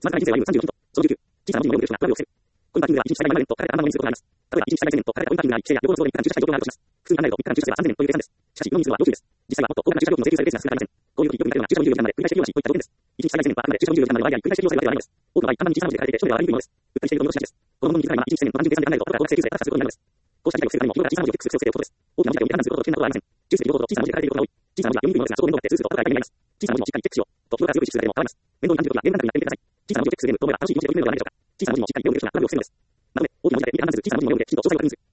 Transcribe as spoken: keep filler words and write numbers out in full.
スマートな人生は ユーさんじゅうろく ヒント。そのじゅうきゅう。小さな文字のようなが上を伏せる。このパーキングでは一日最大ななねんと書かれたアンダーの水を行います。例えば、一日最大ぜんねんと書かれたコインパーキングがあり、規制や旅行の都合でみっかかん駐車した状況があるとします。普通に考えるとみっかかん駐車すればさんぜんねんという計算です。しかし、この人数は要求です。実際はもっと高額な駐車料金の請求されるケースが少なくありません。こういう時、よく似たような駐車のにじゅうよじかんまで繰り返し適用しといった条件です。一日最大ぜんねんはあくまで駐車のにじゅうよじかんまでの間に繰り返し適用されるわけではないのです。多くの場合、簡単に小さな文字で書かれていて、一目では割りにくいものです。うっかりしていると見落としがちです。この文字自体は一日せんねんと単純計算で考えると、後から高額請求税が高くすることになるのです。こうした事態を防ぐためにも、日頃から小さな文字で複数複数をつけておくことです。大きな文字で判断することと危険なことはありません。中世両方と小さな文字で書かれていることが多い。小さな文字は読みにくいものですが、そこで面倒があって通すると後から大変になります。小さな文字もしっかりチェックしよう。と、日頃から強く意識するだけでも変わります。面倒に感じるときはゲーム感覚にやってみてください。小さな文字をチェックするゲームと思えば楽しい気持ちで取り組めるのではないでしょうか。小さな文字もしっかり読む人があるよう進めるのです。なので、大きな文字で見て判断する小さな文字のようできちんと詳細を確認する。